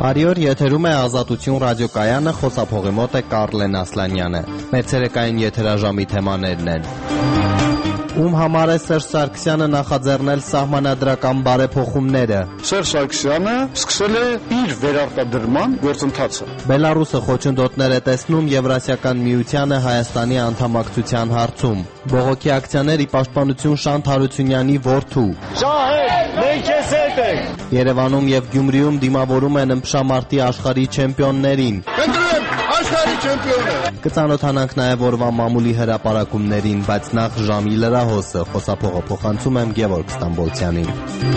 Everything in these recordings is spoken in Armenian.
Արիոր եթերում է Ազատություն ռադիոկայանը, խոսափողի մոտ է Կարլեն Ասլանյանը։ Մեր ցերեկային եթերաժամի թեմաներն են. Ում համար է Սերժ Սարգսյանը նախաձեռնել սահմանադրական բարեփոխումները։ Սերժ Սարգսյանը սկսել է իր վերարտադրման գործընթացը։ Բելարուսը խոչընդոտներ է տեսնում Եվրասիական միությանը Հայաստանի անդամակցության հարցում։ Բողոքի ակցիաներ ի պաշտպանություն Շանթ Հարությունյանի որդու։ Շահեր, մենք ես հետ ենք։ Երևանում եւ Գյումրիում դիմավորում են ըմբշամարտի աշխարհի չեմպիոններին։ Կընտրեմ աշխարհի չեմպիոնը։ Կծանոթանանք նաեւ օրվա մամուլի հրապարակումներին, բայց նախ ժամի լրահոսը, խոսափողը փոխանցում եմ Գևորգ Ստամբոլցյանին։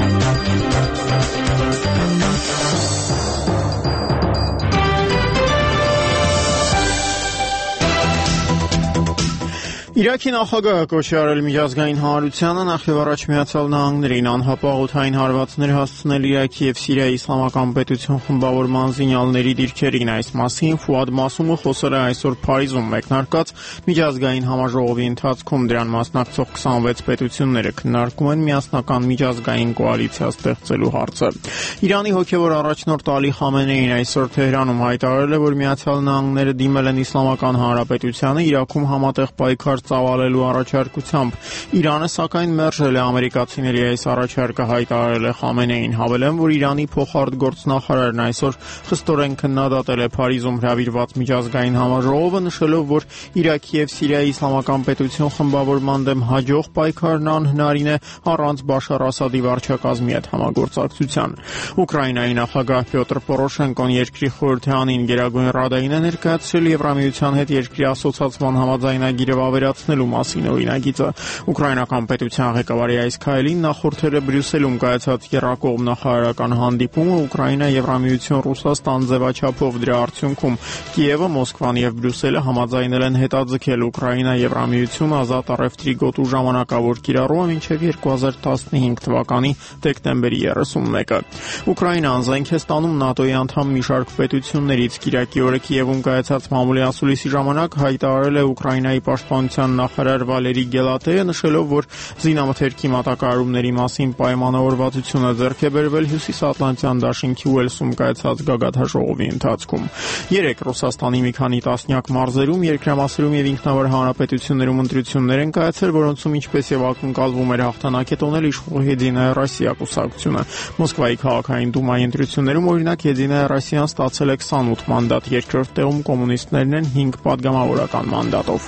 Իրաքի նախագահը կոչ է արել միջազգային հանրությանը նախ եւ առաջ Միացյալ Նահանգներին անհապաղ օդային հարվածներ հասցնել Իրաքի եւ Սիրիայի իսլամական պետություն խմբավորման զինյալների դիրքերին։ Այս մասին Ֆուադ Մասումը խոսել է այսօր Փարիզում մեկնարկած միջազգային համաժողովի ընթացքում։ Դրան մասնակցող 26 պետությունները քննարկում են միասնական միջազգային կոալիցիա ստեղծելու հարցը։ Իրանի հոգեվոր առաջնորդ Ալի Խամենեին այսօր Թեհրանում հայտարարել է, որ Միացյալ Նահանգները դիմել են Իսլամական Հանրապետությանը Իրաքում համատեղ պայքար ծավալելու առաջարկությամբ։ Իրանը սակայն մերժել է ամերիկացիների այս առաջարկը, հայտարարել է Խամենեին։ Հավելեմ, որ Իրանի փոխարտգործնախարարն այսօր խստորեն քննադատել է Փարիզում հրավիրված միջազգային համաժողովը, նշելով, որ Իրաքի եւ Սիրիայի իսլամական պետություն խմբավորման դեմ հաջող պայքարն անհնարին է առանց Բաշար Ասադի վարչակազմի հետ համագործակցության։ Ուկրաինայի նախագահ Պյոտր Պորոշենկոն երկրի խորհրդարանին Գերագույն Ռադային է ներկայացրել Եվրամիության հետ երկրի ասոցացման համաձայնագիրը ավերացնելու մասին օրինագիծը։ Ուկրաինական պետության ղեկավարի այս քայլին նախորդել է Բրյուսելում կայացած եռակողմ նախարարական հանդիպումը Ուկրաինա Եվրամիություն Ռուսաստան ձևաչափով։ Դրա արդյունքում Կիևը, Մոսկվան եւ Բրյուսելը համաձայնել են հետաձգել Ուկրաինա Եվրամիություն ազատ առևտրի գոտու ժամանակավոր կիրառումը մինչեւ 2015 թվականի դեկտեմբերի 31-ը։ Ուկրաինան զենք է ստանում ՆԱՏՕ-ի անդամ մի շարք պետություններից։ Կիրակի օրը Կիևում կայացած մամուլի ասուլիսի ժամանակ հայտարարել է Ուկրաինայի պաշտպանության նախարար Վալերի Գելատեը, նշելով, որ զինամթերքի մատակարարումների մասին պայմանավորվածությունը ձեռք է բերվել Հյուսիսատլանտյան դաշինքի Ուելսում կայացած գագաթնաժողովի ընթացքում։ Երեկ Ռուսաստանի մի քանի տասնյակ մարզերում, երկրամասերում եւ ինքնավար հանրապետություններում ընտրություններ են կայացել, որոնցում ինչպես եւ ակնկալվում էր հաղթանակ է տոնել իշխող Եդինայա Ռոսիա կուսակցությունը։ Մոսկվայի քաղաքային դումայի ընտրություններում օրինակ Եդինայա Ռոսիան ստացել է 28 մանդատ, երկրորդ տեղում կոմունիստներն են 5 պատգամավորական մանդատով։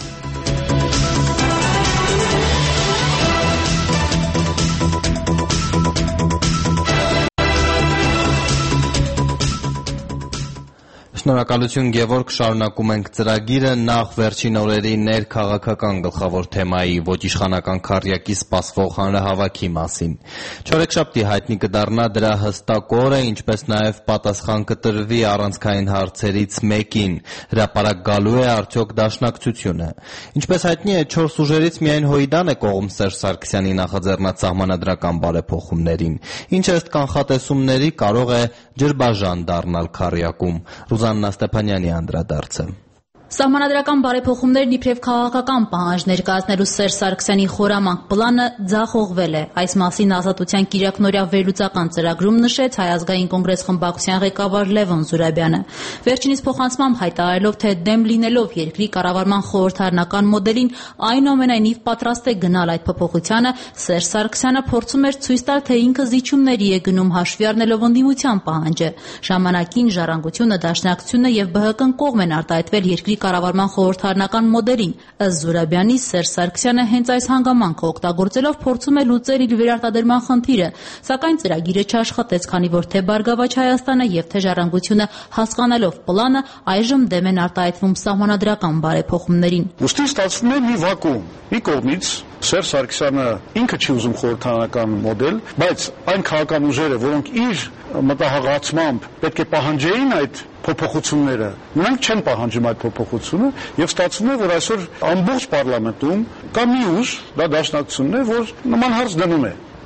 Շնորհակալություն Գևորգ, շարունակում ենք ծրագիրը, նախ վերջին օրերի ներքաղաքական գլխավոր թեմայի ոչ իշխանական քառյակի սպասվող հանրահավաքի մասին։ Չորեքշաբթի հայտնի կդառնա դրա հստակ օրը, ինչպես նաև պատասխան կտրվի առանցքային հարցերից մեկին՝ հրապարակ գալու է արդյոք Դաշնակցությունը։ Ինչպես հայտնի է, 4 ուժերից միայն Հույդան է կողմ Սերժ Սարգսյանի նախաձեռնած սահմանադրական բարեփոխումներին, ինչը ըստ կանխատեսումների կարող է ջրբաժան դառնալ քառյակում։ Ռուզաննա Ստեփանյանի անդրադարձը։ Սահմանադրական բարեփոխումներն իբրև քաղաքական պահանջ ներկայացնելու Սերժ Սարգսյանի խորամանկ պլանը ձախողվել է։ Այս մասին Ազատության կիրակնօրյա վերլուծական ծրագրում նշեց Հայ ազգային կոնգրես խմբակցության ղեկավար Լևոն Զուրաբյանը։ Վերջինիս փոխանցմամբ հայտարարելով, թե դեմ լինելով երկրի կառավարման խորհրդարանական մոդելին, այնուամենայնիվ պատրաստ է գնալ այդ փոփոխությանը, Սերժ Սարգսյանը փորձում էր ցույց տալ, թե ինքը զիջումների է գնում հաշվի առնելով ընդդիմության պահանջը։ Ժամանակին Ժառանգությունը, Դաշնակցությունը եւ ԲՀԿ-ն կողմ են արտահայտվել երկրի կառավարման խորհրդարանական մոդելին։ Ըստ Զուրաբյանի, Սերժ Սարգսյանը հենց այս հանգամանքը օգտագործելով փորձում է լուծել իր վերարտադրման խնդիրը, սակայն ծրագիրը չաշխատեց, քանի որ թե Բարգավաճ Հայաստանը եւ թե Ժառանգությունը հասկանալով պլանը այժմ դեմ են արտահայտվում սահմանադրական բարեփոխումներին։ Ոստի ստացվում է մի վակուում։ Մի կողմից Սերժ Սարգսյանը ինքը չի ուզում խորհրդարանական մոդել, բայց այն քաղաքական ուժերը, որոնք իր մտահղացմամբ պետք է պահանջեին այդ փոփոխությունները, նրանք չեն պահանջում այդ փոփոխությունը եւ ստացվում է, որ այսօր ամբողջ պարլամենտում կա մի ուժ, դա Դաշնակցությունն է, որ նման հարց դնում է։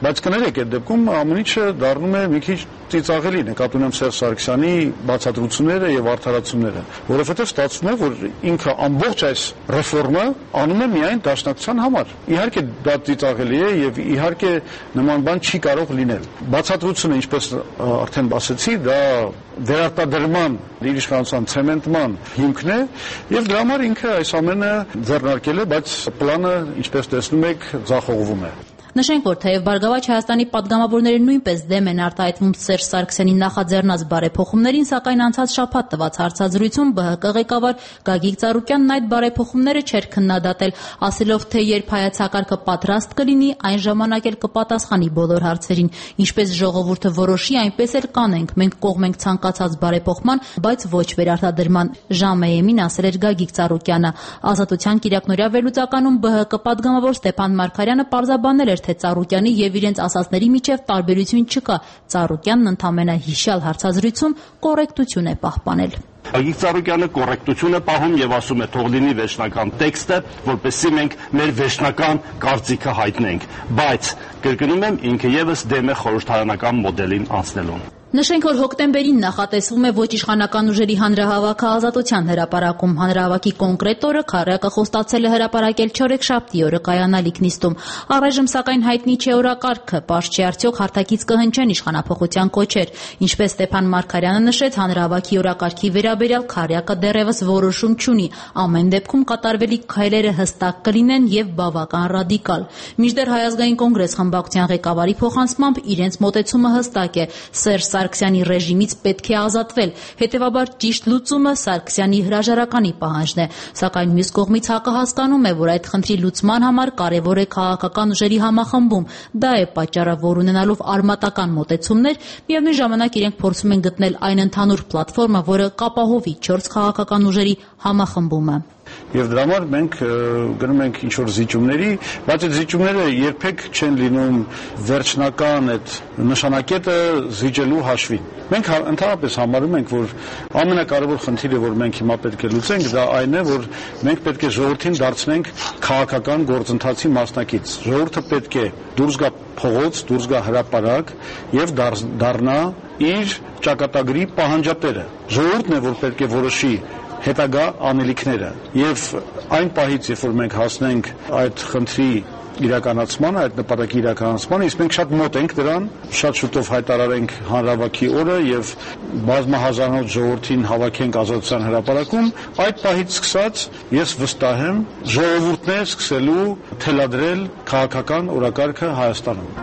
բայց կներեք այդ դեպքում ամեն ինչը դառնում է մի քիչ ծիծաղելի, նկատի ունեմ Սերժ Սարգսյանի բացատրությունները եւ արդարացումները, որովհետեւ ստացվում է, որ ինքը ամբողջ այս ռեֆորմը անում է միայն դաշնակցության համար։ Իհարկե դա ծիծաղելի է եւ իհարկե նման բան չի կարող լինել։ Բացատրությունը, ինչպես արդեն ասացի, դա վերարտադրման, իշխանության ցեմենտման հիմքն է եւ դրա համար ինքը այս ամենը ձեռնարկել է, բայց պլանը, ինչպես տեսնում եք, ձախողվում է։ Նշենք, որ թեև Բարգավաճ Հայաստանի պատգամավորները նույնպես դեմ են արտահայտվում Սերժ Սարգսյանի նախաձեռնած բարեփոխումներին, սակայն անցած շաբաթ տված հարցազրույցում ԲՀԿ ղեկավար Գագիկ Ծառուկյանն այդ բարեփոխումները չէր քննադատել, ասելով, թե երբ հայեցակարգը պատրաստ կլինի, այն ժամանակ էլ կպատասխանի բոլոր հարցերին, ինչպես ժողովուրդը որոշի, այնպես էլ կանենք, մենք կողմ ենք ցանկացած բարեփոխման, բայց ոչ վերարտադրման, ժամեմին ասել էր Գագիկ Ծառուկյանը։ Ազատության կիրակնօրյա վերլուծականում ԲՀԿ պատգամավոր Ստեփան Մարգարյանը պարզաբանել էր, թե Ծառուկյանի եւ իրենց ասածների միջև տարբերություն չկա։ Ծառուկյանն ընդամենը հիշյալ հարցազրույցում կոռեկտություն է պահպանել։ Գագիկ Ծառուկյանը կոռեկտություն է պահում եւ ասում է թող լինի վերջնական տեքստը, որպեսզի մենք մեր վերջնական կարծիքը հայտնենք, բայց կրկնում եմ, ինքը եւս դեմ է խորհրդարանական մոդելին անցնելուն։ Նշենք, որ հոկտեմբերին նախատեսվում է ոչ իշխանական ուժերի հանրահավաքը Ազատության հրապարակում։ Հանրահավաքի կոնկրետ օրը քարյակը խոստացել է հրապարակել չորեքշաբթի օրը կայանալիք նիստում։ Առայժմ սակայն հայտնի չէ օրակարգը, պարզ չէ արդյոք հարթակից կհնչեն իշխանափոխության կոչեր։ Ինչպես Ստեփան Մարգարյանը նշեց, հանրահավաքի օրակարգի վերաբերյալ քարյակը դեռևս որոշում չունի։ Ամեն դեպքում կատարվելիք քայլերը հստակ կլինեն եւ բավական ռադիկալ։ Մինչդեռ Հայ ազգային կոնգրես խմբակցության ղեկավարի փոխանցմամբ իրենց մոտեցումը հստակ է։ Սերժ Սարգսյանի ռեժիմից պետք է ազատվել, հետևաբար ճիշտ լուծումը Սարգսյանի հրաժարականի պահանջն է, սակայն մյուս կողմից ՀԱԿ-ը հասկանում է, որ այդ խնդրի լուծման համար կարևոր է քաղաքական ուժերի համախմբում, դա է պատճառը, որ ունենալով արմատական մոտեցումներ, միևնույն ժամանակ իրենք փորձում են գտնել այն ընդհանուր պլատֆորմը, որը կապահովի 4 քաղաքական ուժերի համախմբումը։ Եվ դրա համար մենք գնում ենք ինչ-որ զիջումների, բայց այդ զիջումները երբեք չեն լինում վերջնական այդ նշանակետը զիջելու հաշվին։ Մենք ընդհանրապես համարում ենք, որ ամենակարևոր խնդիրը, որ մենք հիմա պետք է լուծենք, դա այն է, որ մենք պետք է ժողովրդին դարձնենք քաղաքական գործընթացի մասնակից։ Ժողովուրդը պետք է դուրս գա փողոց, դուրս գա հրապարակ եւ դառնա իր ճակատագրի պահանջատերը։ Ժողովուրդն է, որ պետք է որոշի հետագա անելիքները եւ այն պահից, երբ որ մենք հասնենք այդ խնդրի իրականացմանը, այդ նպատակի իրականացմանը, իսկ մենք շատ մոտ ենք դրան, շատ շուտով հայտարարենք հանրահավաքի օրը եւ բազմահազարանոց ժողովրդին հավաքենք Ազատության հրապարակում, այդ պահից սկսած ես վստահ եմ, ժողովուրդն է սկսելու թելադրել քաղաքական օրակարգը Հայաստանում։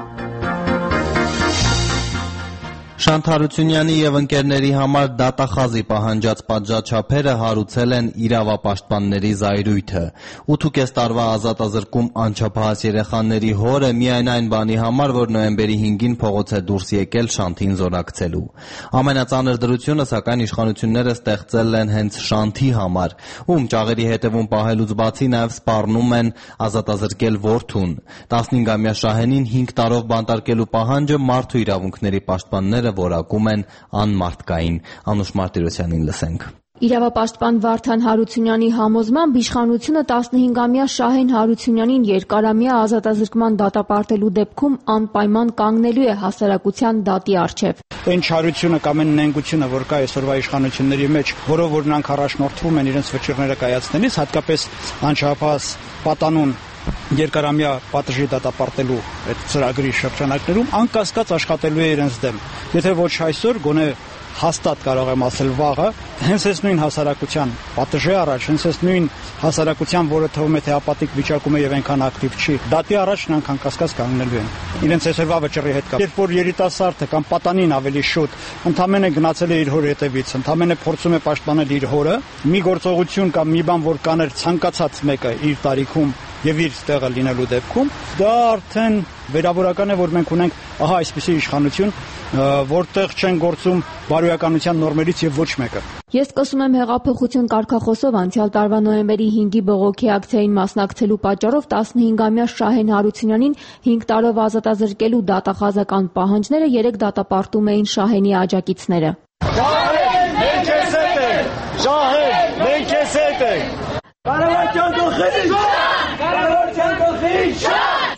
Շանթ Հարությունյանի եւ ընկերների համար դատախազի պահանջած պատժաչափերը հարուցել են իրավապաշտպանների զայրույթը։ 8.5 տարվա ազատազրկում անչափահաս երեխաների հորը միայն այն բանի համար, որ նոյեմբերի 5-ին փողոց է դուրս եկել Շանթին զորակցելու։ Ամենածանր դրությունը, սակայն, իշխանությունները ստեղծել են հենց Շանթի համար, ում ճաղերի հետևում պահելուց բացի նաեւ սպառնում են ազատազրկել որդուն։ 15-ամյա Շահենին 5 տարով բանտարկելու պահանջը մարդու իրավունքների պաշտպանները որակում են անմարդկային։ Անուշ Մարտիրոսյանին լսենք։ Իրավապաշտպան Վարդան Հարությունյանի համոզմամբ իշխանությունը 15-ամյա Շահեն Հարությունյանին երկարամյա ազատազրկման դատապարտելու դեպքում անպայման կանգնելու է հասարակության դատի առջև։ Այն չարությունը կամ այն նենգությունը, որ կա այսօրվա իշխանությունների մեջ, որով որ նրանք առաջնորդվում են իրենց վճիռները կայացնելիս, հատկապես անչափահաս պատանուն երկարամյա պատժի դատապարտելու այդ ծրագրի շրջանակներում անկասկած աշխատելու է իրենց դեմ։ Եթե ոչ այսօր, գոնե հաստատ կարող եմ ասել վաղը, հենց այս նույն հասարակության պատժի առաջ, հենց այս նույն հասարակության, որը թվում է թե ապատիկ վիճակում է եւ այնքան ակտիվ չի, դատի առաջ նրանք անկասկած կանգնելու են։ Իրենց այսօրվա վճռի հետ կապ։ Երբ որ երիտասարդը կամ պատանին ավելի շուտ ընդամենը գնացել է իր հոր հետևից, ընդամենը փորձում է պաշտպանել իր հորը, մի գործողություն կամ մի բան, որ կաներ ցանկացած մեկը իր տարիքում եւ իր տեղը լինելու դեպքում, դա արդեն վերաբերական է, որ մենք ունենք ահա այսպիսի իշխանություն, որտեղ չեն գործում բարոյականության նորմերից եւ ոչ մեկը։ Ես սկսում եմ հեղափոխություն կարգախոսով անցյալ տարվա նոյեմբերի 5-ի բողոքի ակցիային մասնակցելու պատճառով 15-ամյա Շահեն Հարությունյանին 5 տարով ազատազրկելու դատախազական պահանջները 3 դատապարտում էին Շահենի աջակիցները։ Շահեն, մենք ես հետ ենք։ Շահեն, մենք ես հետ ենք։ Կարևորության գլխի շահ! Կարևորության գլխի շահ!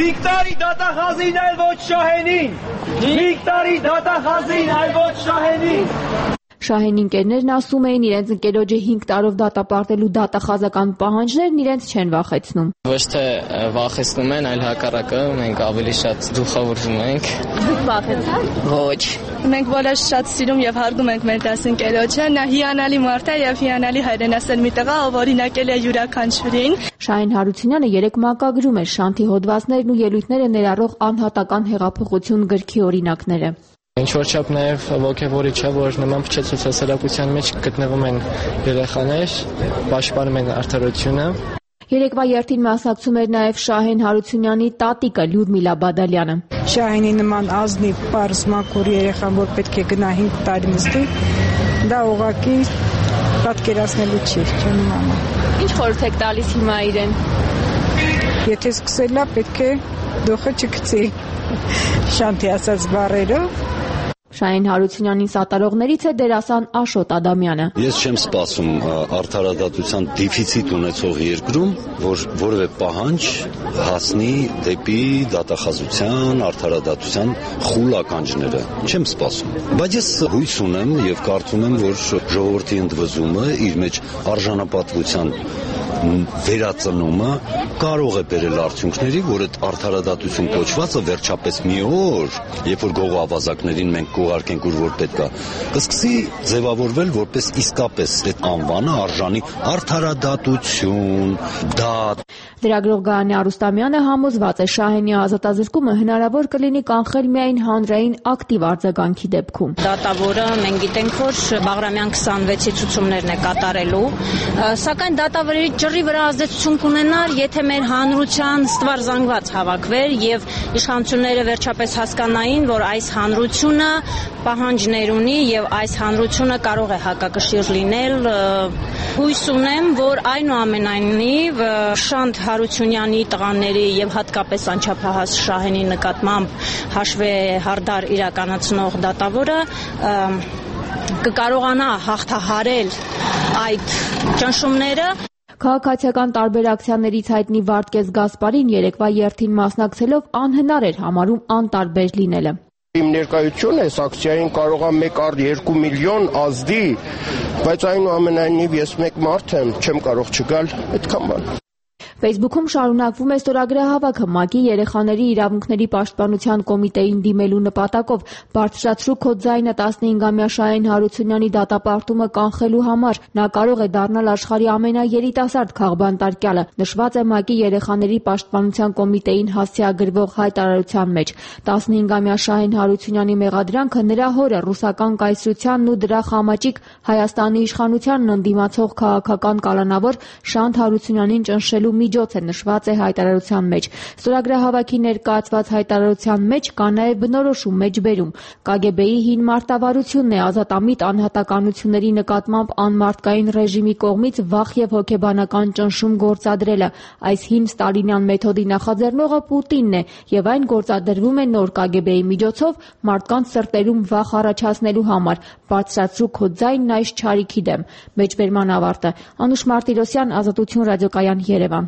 Վիկտորի դատախազին այլ ոչ Շահենին։ Վիկտորի դատախազին այլ ոչ Շահենին։ Շահենի ընկերներն ասում էին իրենց ընկերոջը 5 տարով դատապարտելու դատախազական պահանջներն իրենց չեն վախեցնում։ Ոչ թե վախեցնում են, այլ հակառակը, մենք ավելի շատ դուխավորվում ենք։ Դուք վախեցաք։ Ոչ։ Մենք բոլորս շատ սիրում եւ հարգում ենք մեր դասընկերոջը, նա հիանալի մարդ է եւ հիանալի հայրենասեր մի տղա, ով օրինակել է յուրաքանչյուրին։ Շահեն Հարությունյանը երեք մակագրում էր Շանթի հոդվածներն ու ելույթները ներառող անհատական հեղափոխություն գրքի օրինակները։ Ինչ որ չափ նաև ոգևորիչ է, որ նման փչացած հասարակության մեջ գտնվում են երեխաներ, պաշտպանում են արդարությունը։ Երեկվա երթին մասնակցում էր նաև Շահեն Հարությունյանի տատիկը Լյուդմիլա Բադալյանը։ Շահենի նման ազնիվ պարզ մաքուր երեխան, որ պետք է գնա 5 տարի նստի, դա ուղղակի պատկերացնելու չի, չեմ մամա։ Ինչ խորհուրդ եք տալիս հիմա իրեն։ Եթե սկսել է, պետք է դոխը չգցի։ Շանթի ասած բառերով։ Շահեն Հարությունյանին սատարողներից է դերասան Աշոտ Ադամյանը։ Ես չեմ սպասում արդարադատության դեֆիցիտ ունեցող երկրում, որ որևէ պահանջ հասնի դեպի դատախազության, արդարադատության խուլ ականջները։ Չեմ սպասում։ Բայց ես հույս ունեմ եւ կարծում եմ, որ ժողովրդի ընդվզումը իր մեջ արժանապատվության վերածնումը կարող է բերել արդյունքների, որ այդ արդարադատություն կոչվածը վերջապես մի օր, երբ որ գողոավազակներին մենք կուղարկենք ուր որ պետք է, կսկսի ձևավորվել որպես իսկապես այդ անվանը արժանի արդարադատություն, դատ։ Լրագրող Գայանե Արուստամյանը համոզված է Շահենի ազատազրկումը հնարավոր կլինի կանխել միայն հանրային ակտիվ արձագանքի դեպքում։ Դատավորը մենք գիտենք, որ Բաղրամյան 26-ի ցուցումներն է կատարելու, սակայն դատավորի ջրի վրա ազդեցություն կունենար, եթե մեր հանրության ստվար զանգված հավաքվեր եւ իշխանությունները վերջապես հասկանային, որ այս հանրությունը պահանջներ ունի եւ այս հանրությունը կարող է հակակշիռ լինել։ Հույս ունեմ, որ այնուամենայնիվ Շանթ Հարությունյանի տղաների եւ հատկապես անչափահաս Շահենի նկատմամբ հաշվի հարդար իրականացնող դատավորը կկարողանա հաղթահարել այդ ճնշումները։ Քաղաքացիական տարբեր ակցիաներից հայտնի Վարդգես Գասպարին երեկվա երթին մասնակցելով անհնար էր համարում անտարբեր լինելը։ Իմ ներկայությունը այս ակցիային կարող է 1 առ 2 միլիոն ազդի, բայց այնուամենայնիվ ես մեկ մարդ եմ, չեմ կարող չգալ այդքան բան։ Facebook-ում շարունակվում է ստորագրահավաքը ՄԱԿ-ի երեխաների իրավունքների պաշտպանության կոմիտեին դիմելու նպատակով բարձրացրու քո ձայնը 15-ամյա Շահեն Հարությունյանի դատապարտումը կանխելու համար։ Նա կարող է դառնալ աշխարհի ամենաերիտասարդ քաղբանտարկյալը, նշված է ՄԱԿ-ի երեխաների պաշտպանության կոմիտեին հասցեագրվող հայտարարության մեջ։ 15-ամյա Շահեն Հարությունյանի մեղադրանքը նրա հորը ռուսական կայսրությանն ու դրա խամաճիկ Հայաստանի իշխանությանն ընդդիմացող քաղաքական կալանավոր Շանթ Հարությունյանին ճնշելու միջոց է, նշված է հայտարարության մեջ։ Ստորագրահավաքի ներկայացված հայտարարության մեջ կա նաև բնորոշում մեջբերում։ ԿԳԲ-ի հին մարտավարությունն է ազատամիտ անհատականությունների նկատմամբ անմարտկային ռեժիմի կողմից վախ եւ հոգեբանական ճնշում գործադրելը։ Այս հին ստալինյան մեթոդի նախաձեռնողը Պուտինն է եւ այն գործադրվում է նոր ԿԳԲ-ի միջոցով մարդկանց սրտերում վախ առաջացնելու համար։ Բարձրացրու քո ձայնն այս չարիքի դեմ։ Մեջբերման ավարտը։ Անուշ Մարտիրոսյան, Ազատություն ռադիոկայան, Երևան։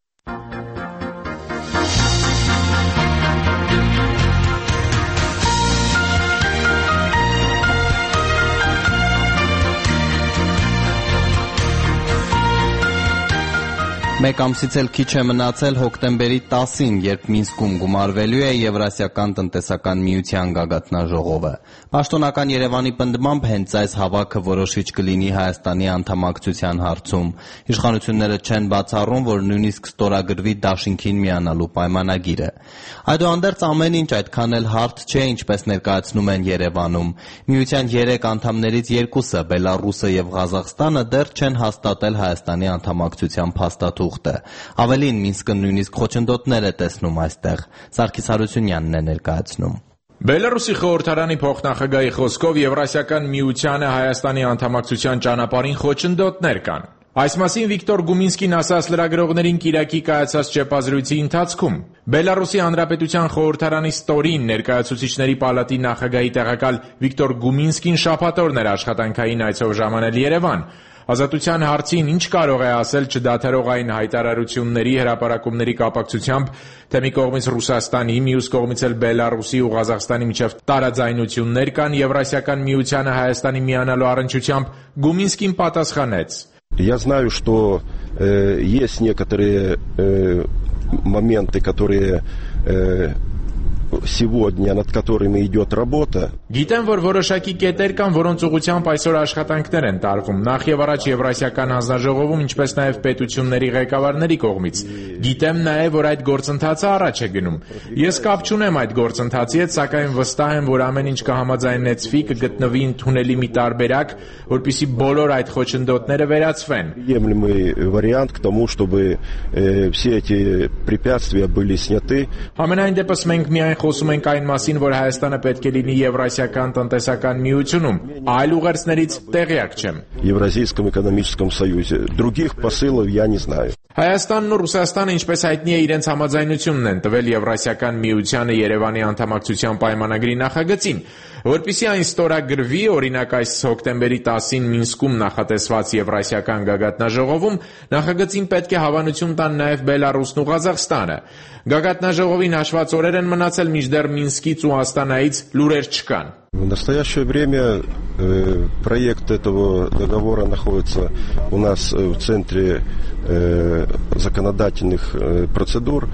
Մեկ ամսից էլ քիչ է մնացել հոկտեմբերի 10-ին, երբ Մինսկում գումարվելու է Եվրասիական տնտեսական միության գագաթնաժողովը։ Պաշտոնական Երևանի պնդմամբ հենց այս հավաքը որոշիչ կլինի Հայաստանի անդամակցության հարցում։ Իշխանությունները չեն բացառում, որ նույնիսկ ստորագրվի դաշինքին միանալու պայմանագիրը։ Այդուհանդերձ ամեն ինչ այդքան էլ հարթ չէ, ինչպես ներկայացնում են Երևանում։ Միության 3 անդամներից 2-ը՝ Բելառուսը եւ Ղազախստանը, դեռ չեն հաստատել Հայաստանի անդամակցության փաստաթուղթը։ Ավելին, Մինսկը նույնիսկ խոչընդոտներ է տեսնում այստեղ։ Սարգիս Հարությունյանն է ներկայացնում։ Բելառուսի խորհրդարանի փոխնախագահի խոսքով Եվրասիական միությանը Հայաստանի անդամակցության ճանապարհին խոչընդոտներ կան։ Այս մասին Վիկտոր Գումինսկին ասաց լրագրողներին Կիրակի կայացած ճեպազրույցի ընթացքում։ Բելառուսի Հանրապետության խորհրդարանի ստորին ներկայացուցիչների պալատի նախագահի տեղակալ Վիկտոր Գումինսկին շաբաթ օրն էր աշխատանքային այցով ժամանել Երևան։ Ազատության հարցին ինչ կարող է ասել չդադարողային հայտարարությունների, հրապարակումների կապակցությամբ, թե մի կողմից Ռուսաստանի, մյուս կողմից էլ Բելարուսի ու Ղազախստանի միջև տարաձայնություններ կան Եվրասիական միությանը Հայաստանի միանալու առնչությամբ, Գումինսկին պատասխանեց. Я знаю, что есть некоторые моменты, которые сегодня, над которыми идет работа. Գիտեմ, որ որոշակի կետեր կան, որոնց ուղղությամբ այսօր աշխատանքներ են տարվում, նախ եւ առաջ Եվրասիական հանձնաժողովում, ինչպես նաեւ պետությունների ղեկավարների կողմից։ Գիտեմ նաեւ, որ այդ գործընթացը առաջ է գնում։ Ես կապ չունեմ այդ գործընթացի հետ, սակայն վստահ եմ, որ ամեն ինչ կհամաձայնեցվի, կգտնվի ընդունելի մի տարբերակ, որպեսզի բոլոր այդ խոչընդոտները վերացվեն։ Приемлемый вариант к тому, чтобы все эти препятствия были сняты. Համենայն դեպս մենք միայն խոսում ենք այն մասին, որ Հայաստանը պետք է լինի Եվրասիական տնտեսական միությունում, այլ ուղերձներից տեղյակ չեմ։ Евразийском экономическом союзе. Других посылов я не знаю. Հայաստանն ու Ռուսաստանը, ինչպես հայտնի է, իրենց համաձայնությունն են տվել Եվրասիական միությանը Երևանի անդամակցության պայմանագրի նախագծին, որպեսզի այն ստորագրվի, օրինակ այս հոկտեմբերի 10-ին Մինսկում նախատեսված Եվրասիական գագաթնաժողովում, նախագծին պետք է հավանություն տան նաև Բելարուսն ու Ղազախստանը։ Գագաթնաժողովին հաշված օրեր են մնացել, մինչդեռ Մինսկից ու Աստանայից лուրեր չկան։ В настоящее время проект этого договора находится у нас в центре законодательных процедур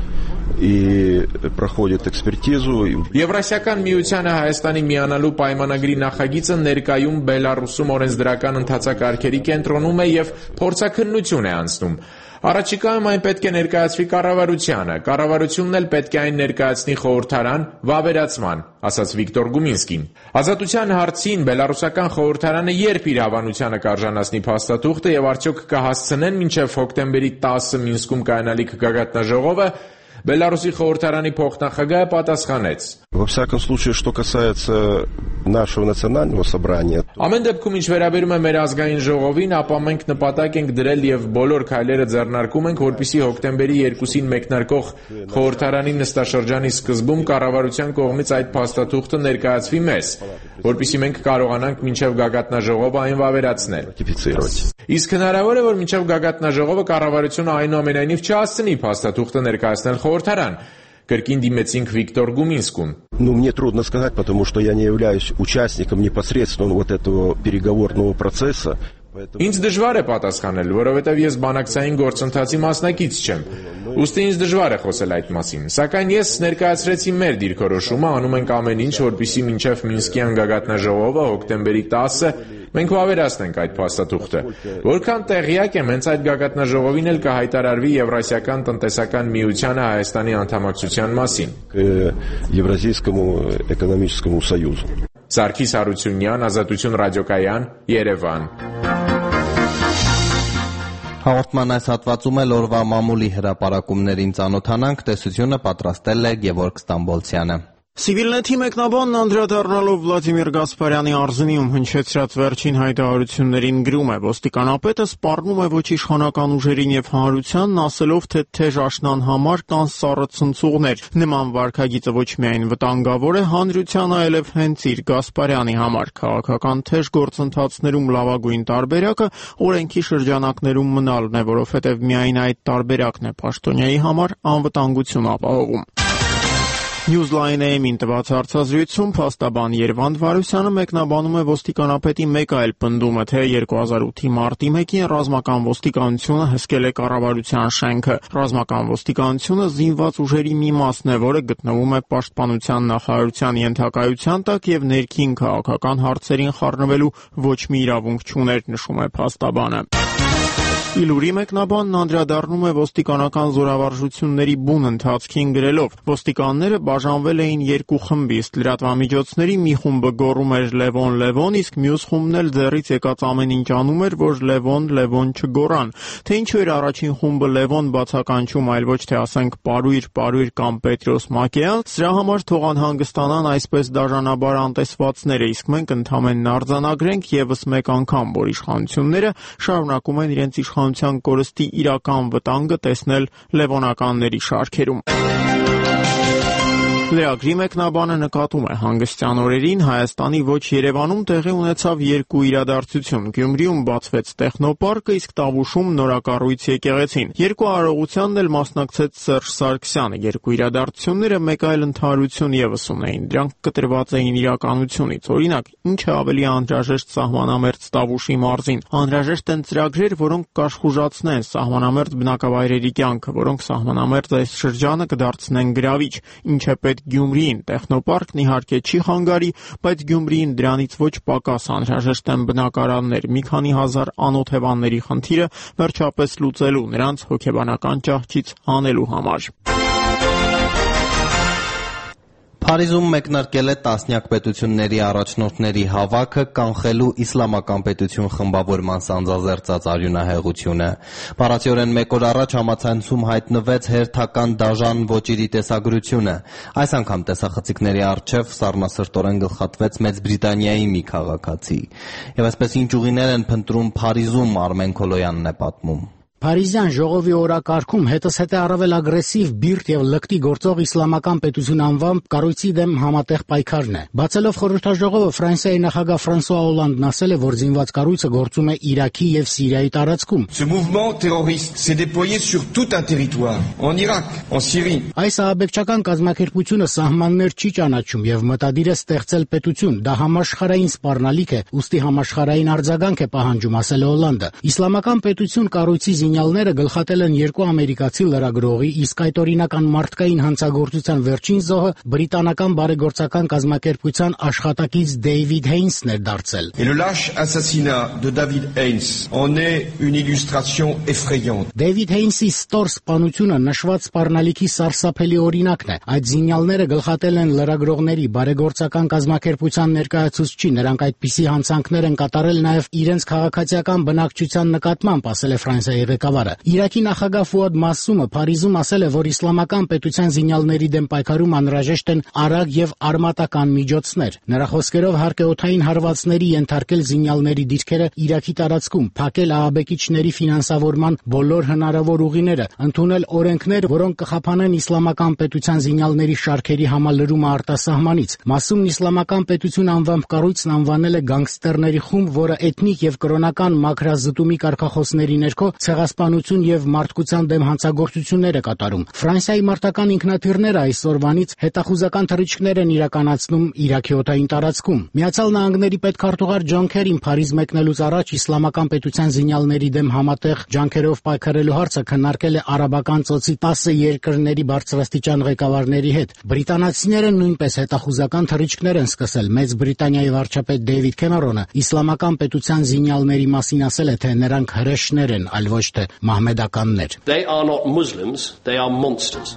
и проходит экспертизу. Եվրասիական միությանը Հայաստանի միանալու պայմանագրի նախագիծը ներկայում Բելարուսում օրենսդրական ընթացակարգերի կենտրոնում է եւ փորձաքննություն է անցնում։ Առաջիկայում այն պետք է ներկայացվի կառավարությանը, կառավարությունն էլ պետք է այն ներկայացնի խորհրդարան վավերացման, ասաց Վիկտոր Գումինսկին։ Ազատության հարցին Բելարուսական խորհրդարանը երբ իր հավանությանը կարժանացնի փաստաթուղթը եւ արդյոք կհասցնեն մինչեւ հոկտեմբերի 10-ը Մինսկում կայանալիք գագաթնաժողովը, Բելարուսի խորհրդարանի փոխնախագահը պատասխանեց. Во всяком случае, что касается нашего национального собрания. Ամեն դեպքում ինչ վերաբերում է մեր ազգային ժողովին, ապա մենք նպատակ ենք դրել եւ բոլոր քայլերը ձեռնարկում ենք, որպեսզի հոկտեմբերի 2-ին մեկնարկող խորհրդարանի նստաշրջանի սկզբում կառավարության կողմից այդ փաստաթուղթը ներկայացվի մեզ, որպեսզի մենք կարողանանք մինչեւ գագաթնաժողովը այն վավերացնել։ Իսկ հնարավոր է, որ մինչեւ գագաթնաժողովը կառավարությունը այնուամենայնիվ չհասցնի փաստաթուղթը ներկայացնել խորհրդարան, կրկին դիմեցինք Վիկտոր Գումինսկուն։ Мне трудно сказать, потому что я не являюсь участником непосредственно вот этого переговорного процесса. Ինձ դժվար է պատասխանել, որովհետև ես բանակցային գործընթացի մասնակից չեմ։ Ուստի ինձ դժվար է խոսել այդ մասին։ Սակայն ես ներկայացրեցի մեր դիրքորոշումը, անում ենք ամեն ինչ, որպեսզի մինչև Մինսկյան գագաթնաժողովը հոկտեմբերի 10-ը մենք վավերացնենք այդ փաստաթուղթը։ Որքան տեղյակ եմ, հենց այդ գագաթնաժողովին էլ կհայտարարվի Եվրասիական տնտեսական միությանը Հայաստանի անդամակցության մասին։ Евразийскому экономическому союзу. Սարգիս Հարությունյան, Ազատություն ռադիոկայան, Երևան։ Հաղորդման այս հատվածում էլ օրվա մամուլի հրապարակումներին ծանոթանանք, տեսությունը պատրաստել է Գևորգ Ստամբոլցյանը։ Civilnet-ի մեկնաբանն անդրադառնալով Վլադիմիր Գասպարյանի Արզնիում հնչեցրած վերջին հայտարարություններին գրում է. ոստիկանապետը սպառնում է ոչ իշխանական ուժերին եւ հանրությանն, ասելով, թե թեժ աշնան համար կան սառը ցնցուղներ։ Նման վարքագիծը ոչ միայն վտանգավոր է հանրությանը, այլև հենց իր Գասպարյանի համար քաղաքական թեժ գործընթացներում լավագույն տարբերակը օրենքի շրջանակներում մնալն է, որովհետեւ միայն այդ տարբերակն է պաշտոնյայի համար անվտանգություն ապահովում։ Newsline-ին տված հարցազրույցում փաստաբան Երվանդ Վարուսյանը մեկնաբանում է ոստիկանապետի մեկ այլ պնդումը, թե 2008-ի մարտի 1-ին ռազմական ոստիկանությունը հսկել է կառավարության շենքը։ Ռազմական ոստիկանությունը զինված ուժերի մի մասն է, որը գտնվում է պաշտպանության նախարարության ենթակայության տակ եւ ներքին քաղաքական հարցերին խառնվելու ոչ մի իրավունք չուներ, նշում է փաստաբանը։ Իլուրի մեկնաբանն անդրադառնում է ոստիկանական զորավարժությունների բուն ընթացքին գրելով. ոստիկանները բաժանվել էին երկու խմբի, իսկ լրատվամիջոցների մի խումբը գոռում էր Լևոն, Լևոն, իսկ մյուս խումբն էլ ձեռից եկած ամեն ինչ անում էր, որ Լևոն, Լևոն չգոռան։ Թե ինչու էր առաջին խումբը Լևոն բացականչում, այլ ոչ թե ասենք Պարույր, Պարույր կամ Պետրոս Մակեյան, սրա համար թող անհանգստանան այսպես դաժանաբար անտեսվածները, իսկ մենք ընդհանրեն արձանագրենք եւս մեկ անգամ, որ իշխանությունները շարունակում են իրենց իշխանության կորստի իրական վտանգը տեսնել լևոնականների շարքերում։ Լրագրի մեկնաբանը նկատում է հանգստյան օրերին Հայաստանի ոչ Երևանում տեղի ունեցավ երկու իրադարձություն։ Գյումրիում բացվեց տեխնոպարկը, իսկ Տավուշում նորակառույց եկեղեցին։ Երկու արարողությանն էլ մասնակցեց Սերժ Սարգսյանը։ Երկու իրադարձությունները մեկ այլ ընդհանրություն ևս ունեին։ Դրանք կտրված էին իրականությունից։ Օրինակ, ինչ է ավելի անհրաժեշտ սահմանամերձ Տավուշի մարզին։ Անհրաժեշտ են ծրագրեր, որոնք կաշխուժացնեն սահմանամերձ բնակավայրերի կյանքը, որոնք սահմանամերձ այս շրջանը կդարձնեն գրավիչ։ Ինչ է պետք Գյումրիին, տեխնոպարկն իհարկե չի խանգարի, բայց Գյումրիին դրանից ոչ պակաս անհրաժեշտ են բնակարաններ, մի քանի հազար անօթևանների խնդիրը վերջապես լուծելու, նրանց հոգեբանական ճահճից հանելու համար։ Փարիզում մեկնարկել է տասնյակ պետությունների առաջնորդների հավաքը կանխելու իսլամական պետություն խմբավորման սանձազերծած արյունահեղությունը։ Բառացիորեն մեկ օր առաջ համացանցում հայտնվեց հերթական դաժան ոճիրի տեսագրությունը։ Այս անգամ տեսախցիկների առջև սառնասրտորեն գլխատվեց Մեծ Բրիտանիայի մի քաղաքացի։ Եվ այսպես ինչ ուղիներ են փնտրում Փարիզում, Արմեն Քոլոյանն է պատմում։ Փարիզյան ժողովի օրակարգում հետզհետե առավել ագրեսիվ, բիրտ եւ լկտի գործող իսլամական պետություն անվամբ կառույցի դեմ համատեղ պայքարն է։ Բացելով խորհրդաժողովը Ֆրանսիայի նախագահ Ֆրանսուଆ Օլանդն ասել է, որ զինված կառույցը գործում է Իրաքի եւ Սիրիայի տարածքում։ Ce mouvement terroriste s'est déployé sur tout un territoire, en Irak, en Syrie. Այս ահաբեկչական կազմակերպությունը սահմաններ չի ճանաչում եւ մտադիր է ստեղծել պետություն։ Դա համաշխարհային սպառնալիք է, ուստի համաշխարհային արձագանք է պահանջում, ասել է Օլանդը։ Իսլամական պետություն կառույցի զինյալները գլխատել են երկու ամերիկացի լրագրողի, իսկ այդ օրինական մարդկային հանցագործության վերջին զոհը բրիտանական բարեգործական կազմակերպության աշխատակից Դեյվիդ Հեյնսն էր դարձել։ Et le lâche assassinat de David Haynes en est une illustration effrayante. Դեյվիդ Հեյնսի ստոր սպանությունը նշված սպառնալիքի սարսափելի օրինակն է։ Այդ զինյալները գլխատել են լրագրողների, բարեգործական կազմակերպության ներկայացուցչի, նրանք այդպիսի հանցանքներ են կատարել նաև իրենց քաղաքացիական բնակչության նկատմամբ, ասել է Ֆրանսիայի ղեկավարը։ Իրաքի նախագահ Ֆուադ Մասումը Փարիզում ասել է, որ իսլամական պետության զինյալների դեմ պայքարում անհրաժեշտ են արագ եւ արմատական միջոցներ։ Նրա խոսքերով հարկ է օդային հարվածների ենթարկել զինյալների դիրքերը Իրաքի տարածքում, փակել ահաբեկիչների ֆինանսավորման բոլոր հնարավոր ուղիները, ընդունել օրենքներ, որոնք կխափանեն իսլամական պետության զինյալների շարքերի համալրումը արտասահմանից։ Մասումն իսլամական պետություն անվամբ կառույցն անվանել է գանգստերների խումբ, որը էթնիկ եւ կրոնական մաքրազտումի կարգախոսների ներքո ցեղասպանություն եւ մարդկության դեմ հանցագործություններ է կատարում։ Ֆրանսիայի մարտական ինքնաթիռները այսօրվանից հետախուզական թռիչքներ են իրականացնում Իրաքի օդային տարածքում։ Միացյալ Նահանգների պետքարտուղար Ջոն Քերին Փարիզ մեկնելուց առաջ իսլամական պետության զինյալների դեմ համատեղ ջանքերով պայքարելու հարցը քննարկել է արաբական ծոցի 10 երկրների բարձրաստիճան ղեկավարների հետ։ Բրիտանացիները նույնպես հետախուզական թռիչքներ են սկսել։ Մեծ Բրիտանիայի վարչապետ Դեյվիդ Քեմերոնը իսլամական պետության զինյալների մասին ասել է, թե նրանք հրեշներ են, այլ ոչ թե մահմեդականներ։ They are not Muslims, they are monsters.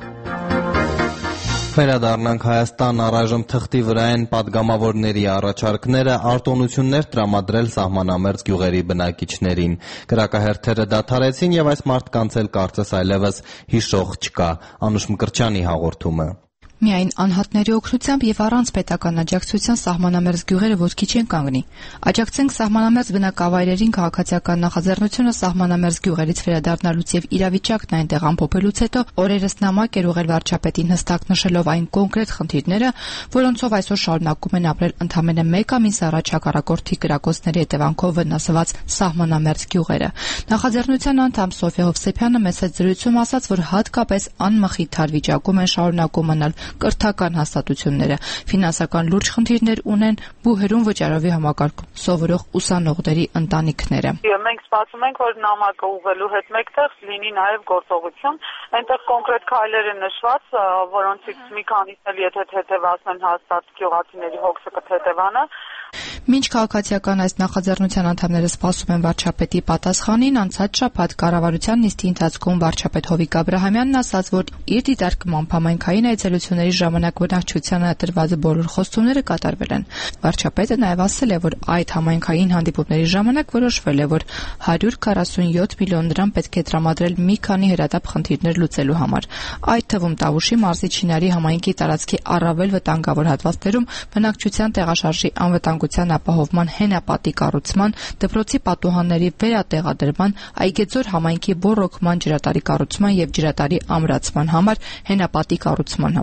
Վերադառնանք Հայաստան, առայժմ թղթի վրա են պատգամավորների առաջարկները արտոնություններ տրամադրել սահմանամերձ գյուղերի բնակիչներին։ Կրակահերթերը դադարեցին եւ այս մարդկանց էլ կարծես այլևս հիշող չկա։ Անուշ Մկրտչյանի հաղորդումը։ Միայն անհատների օգնությամբ եւ առանց պետական աջակցության սահմանամերձ գյուղերը ոտքի չեն կանգնի։ Աջակցենք սահմանամերձ բնակավայրերին քաղաքացիական նախաձեռնությունը սահմանամերձ գյուղերից վերադառնալուց եւ իրավիճակն այնտեղ ամփոփելուց հետո օրերս նամակ էր ուղղել վարչապետին հստակ նշելով այն կոնկրետ խնդիրները, որոնցով այսօր շարունակում են ապրել ընդամենը 1 ամիս առաջ հակառակորդի կրակոցների հետևանքով վնասված սահմանամերձ գյուղերը։ Նախաձեռնության անդամ Սոֆիա Հովսեփյանը մեծ զրույցում ասաց, որ հատկապես անմխիթար վիճակում են շարունակում մնալ կրթական հաստատությունները, ֆինանսական լուրջ խնդիրներ ունեն բուհերում վճարովի համակարգում սովորող ուսանողների ընտանիքները։ Մենք սպասում ենք, որ նամակը ուղղելու հետ մեկտեղ լինի նաև գործողություն, այնտեղ կոնկրետ քայլեր են նշված, որոնցից մի քանիսն էլ եթե թեթևացնեն հաստատ գյուղացիների հոգսը կթեթևանա։ Մինչ քաղաքացիական այս նախաձեռնության անդամները սպասում են վարչապետի պատասխանին, անցած շաբաթ կառավարության նիստի ընթացքում վարչապետ Հովիկ Աբրահամյանն ասաց, որ իր դիտարկմամբ համայնքային այցելությունների ժամանակ բնակչությանը տրված բոլոր խոստումները կատարվել են։ Վարչապետը նաև ասել է, որ այդ համայնքային հանդիպումների ժամանակ որոշվել է, որ 147 միլիոն դրամ պետք է տրամադրել մի քանի հրատապ խնդիրներ լուծելու համար։ Այդ թվում Տավուշի մարզի Չինարի համայնքի տարածքի առավել վտանգավոր հատվածներում բնակչության տեղաշարժի անվտանգության ապահովման հենապատի կառուցման, դպրոցի պատուհանների վերատեղադրման, Այգեձոր համայնքի բոռոքման ջրատարի կառուցման եւ ջրատարի ամրացման համար, հենապատի կառուցման համար։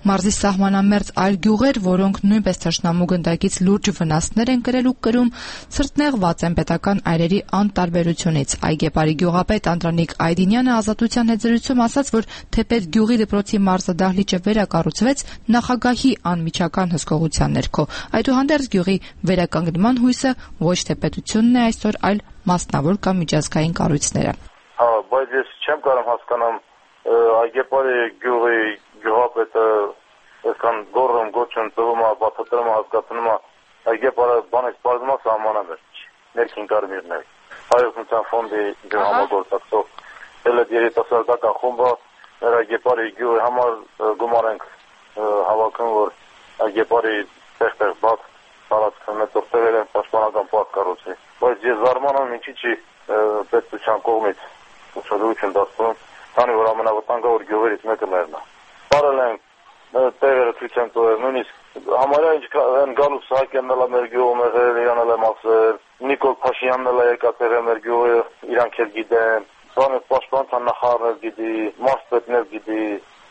Մարզի սահմանամերձ այլ գյուղեր, որոնք նույնպես թշնամու գնդակից լուրջ վնասներ են կրել ու կրում, ցրտնեղված են պետական այրերի անտարբերությունից։ Այգեպարի գյուղապետ Անդրանիկ Այդինյանը Ազատության հետ զրույցում ասաց, որ թեպետ գյուղի դպրոցի մարզադահլիճը վերակառուցվեց նախագահի անմիջական հսկողության ներքո, այդուհանդերձ գյուղի վերականգնման հույսը ոչ թե պետությունն է այսօր, այլ մասնավոր կամ միջազգային կառույցները։ Բայց ես չեմ կարող հասկանամ Այգեպարի գյուղի գյուղապետը այսքան գոռում գոչում ծվում է, բացատրում է, հասկացնում է, Այգեպարը բանից բարձում է սահմանամերձ, ներքին կարմիրներ։ Հայօգնության ֆոնդի համագործակցող էլ երիտասարդական խումբը մեր Այգեպարի գյուղի համար գումար ենք հավաքում, որ Այգեպարի տեղ բաց տարածքը մեծօրտեղել են պաշտպանական պարկ կառուցվի։ Բայց ես զարմանում եմ, ինչի՞ չի պետության կողմից ուշադրություն դարձնում, քանի որ ամենավտանգավոր գյուղերից մեկը մերն է։ Բարել են տեղերը ցույց են տվել, նույնիսկ համարյա այն Գալուս Սահակյանն էլ մեր գյուղում եղել, իրան էլ եմ ասել, Նիկոլ Փաշյանն էլ եկած եղել մեր գյուղը, իրանք էլ գիտեն, բանը պաշտպանության նախարարն էլ գիտի, մարզպետն էլ գիտի,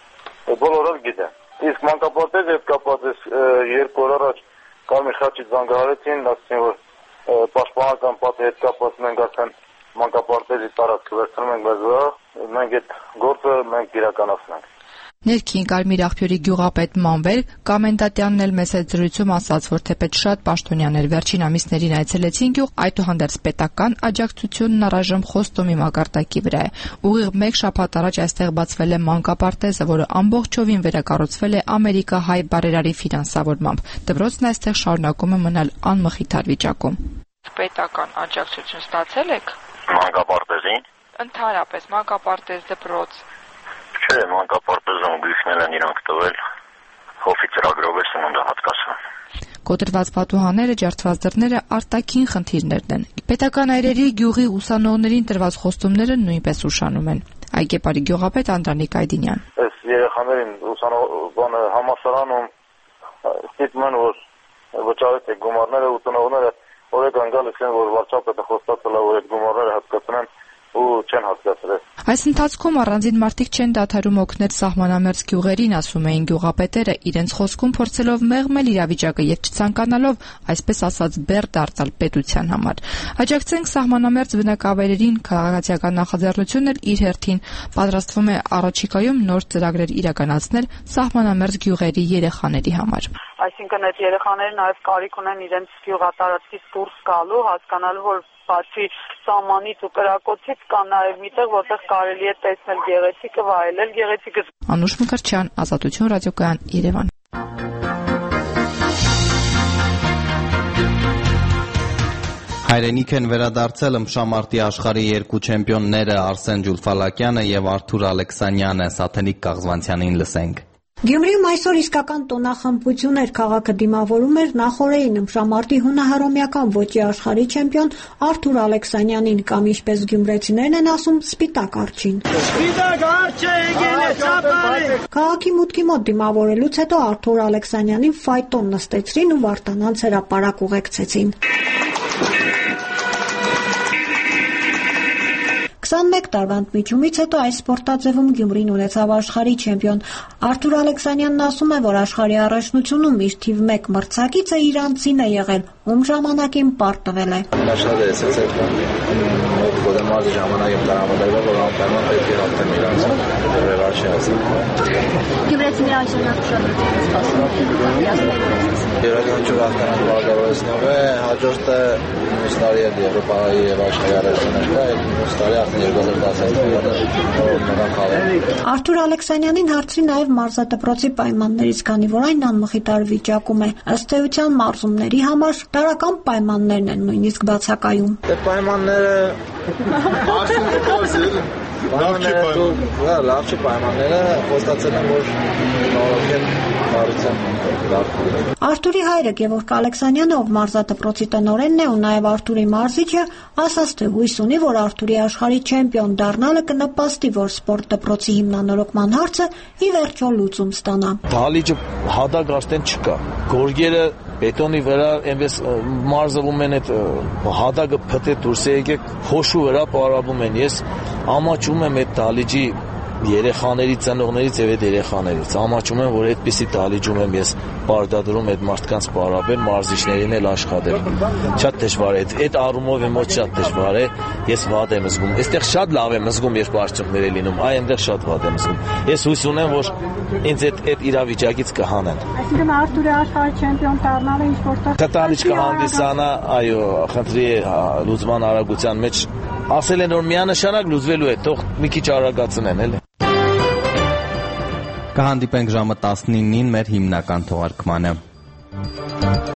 բոլորը գիտեն։ Իսկ մանկապարտեզի հետ կապված էս 2 օր առաջ Կարմիր խաչից զանգահարեցին, ասացին, որ պաշտպանական պատի հետ կապված մենք արդեն մանկապարտեզի տարածքը վերցնում ենք մեզ վրա, մենք այդ գործը մենք իրականացնենք։ Ներքին Կարմիր աղբյուրի գյուղապետ Մանվեր Կամենդատյանն էլ մեծ հետ զրույցում ասաց, որ թեպետ շատ պաշտոնյաներ վերջին ամիսներին այցելեցին գյուղ, այդուհանդերձ պետական աջակցությունն առայժմ խոստումի մակարդակի վրա է։ Ուղիղ 1 շաբաթ առաջ այստեղ բացվել է մանկապարտեզը, որը ամբողջովին վերակառուցվել է ամերիկահայ բարերարի ֆինանսավորմամբ։ Դպրոցն այստեղ շարունակում է մնալ անմխիթար վիճակում։ Պետական աջակցություն ստացել եք մանկապարտեզին։ Ընդհանրապես մանկապարտեզ դպրոց։ Չէ, մանկապարտեզում գույքներ են իրանք տվել, հովի ծրագրով է սնունդը հատկացվում։ Կոտրված պատուհանները, ջարդված դռները արտաքին խնդիրներն են։ Պետական այրերի գյուղի ուսանողներին տրված խոստումները նույնպես ուշանում են։ Այգեպարի գյուղապետ Անդրանիկ Այդինյան։ Այս երեխաներին ուսանող համալսարանում ստիպում են, որ վճարեք գումարները ու տնօրենները օրեկան գալիս են, որ վարչապետը խոստացել է, որ այդ գումարները հատկացնեն ու չեն հատկացրել։ Այս ընթացքում առանձին մարդիկ չեն դադարում օգնել սահմանամերձ գյուղերին, ասում էին գյուղապետերը, իրենց խոսքում փորձելով մեղմել իրավիճակը եւ չցանկանալով, այսպես ասած, բեռ դարձալ պետության համար։ Աջակցենք սահմանամերձ բնակավայրերին քաղաքացիական նախաձեռնությունն էլ իր հերթին պատրաստվում է առաջիկայում նոր ծրագրեր իրականացնել սահմանամերձ գյուղերի երեխաների համար։ Այսինքն այդ երեխաները նաև կարիք ունեն իրենց գյուղատարածքից դուրս գալու, հասկանալու, որ բացի սահմանից ու կրակոցից կա նաև միտեղ, որտեղ կարելի է տեսնել գեղեցիկը, վայելել գեղեցիկը։ Անուշ Մկրտչյան, Ազատություն ռադիոկայան, Երևան։ Հայրենիք են վերադարձել ըմբշամարտի աշխարհի 2 չեմպիոնները Արսեն Ջուլֆալակյանը եւ Արթուր Ալեքսանյանը, Սաթենիկ Կաղզվանցյանին լսենք։ Գյումրիում այսօր իսկական տոնախմբություն էր, քաղաքը դիմավորում էր նախօրեին ըմբշամարտի հունահռոմեական ոճի աշխարհի չեմպիոն Արթուր Ալեքսանյանին կամ ինչպես գյումրեցիներն են ասում, սպիտակ արջին։ Սպիտակ արջը եկել է ծապարը։ Քաղաքի մուտքի մոտ դիմավորելուց հետո Արթուր Ալեքսանյանին ֆայտոն նստեցրին ու Վարդանանց հրապարակ ուղեկցեցին։ 21 տարվա ընդմիջումից հետո այս սպորտաձևում Գյումրին ունեցավ աշխարհի չեմպիոն։ Արթուր Ալեքսանյանն ասում է, որ աշխարհի առաջնությունում իր թիվ 1 մրցակիցը իրանցին է եղել, ում ժամանակին պարտվել է։ Շատ է ասեցել, գոդամարի ժամանակին տրամադրվել, որ անպայման պետք է հաղթեմ իրանցին, վերջ է ասել։ Գյումրեցիների այժմ շատ սպասում։ Յուրաքանչյուր հաղթանակ բաղկավորեցնող է, հաջորդը մյուս տարի է Եվրոպայի եւ աշխարհի առաջնություններ կա, այդ մյուս տարի արդեն 2016 թվականը Արթուր Ալեքսանյանին հարցրի նաև մարզադպրոցի պայմաններից, քանի որ այն անմխիթար վիճակում է։ Ըստ էության մարզումների համար տարրական պայմաններն են նույնիսկ բացակայում։ Պայմանները լավ չի պայմանները, խոստացել են, որ նորոգեն բարության Արթուրի հայրը Գևորգ Ալեքսանյանը, ով մարզադպրոցի տնօրենն է ու նաև Արթուրի մարզիչը, ասաց, թե հույս ունի, որ Արթուրի աշխարհի չեմպիոն դառնալը կնպաստի, որ սպորտ դպրոցի հիմնանորոգման հարցը ի վերջո լուծում ստանա։ Դահլիճը հադակ արդեն չկա։ Գորգերը բետոնի վրա այնպես մարզվում են, այդ հադակը փտե դուրս է եկեք, փոշու վրա պարապում են։ Ես ամաչում եմ այդ դահլիճի երեխաների ծնողներից եւ այդ երեխաներից ամաչում եմ, որ այդպիսի դալիճում եմ ես բարդադրում այդ մարդկանց պարաբեր մարզիչներին էլ աշխատել։ Շատ դժվար է, այդ առումով իմ մոտ շատ դժվար է, ես վատ եմ զգում։ Այստեղ շատ լավ եմ զգում, երբ արդյունքներ է լինում, այնտեղ շատ վատ եմ զգում։ Ես հույս ունեմ, որ ինձ այդ իրավիճակից կհանեն։ Այսինքն Արտուրի աշխարհի չեմպիոն դառնալը ինչ որտեղ կտանիչ կհանդիսանա, այո, խնդրի լուծման արագության մեջ ասել են, որ միանշանակ լուծվելու է, թող մի քիչ արագացնեն, էլի։ Կհանդիպենք ժամը 19-ին մեր հիմնական թողարկմանը։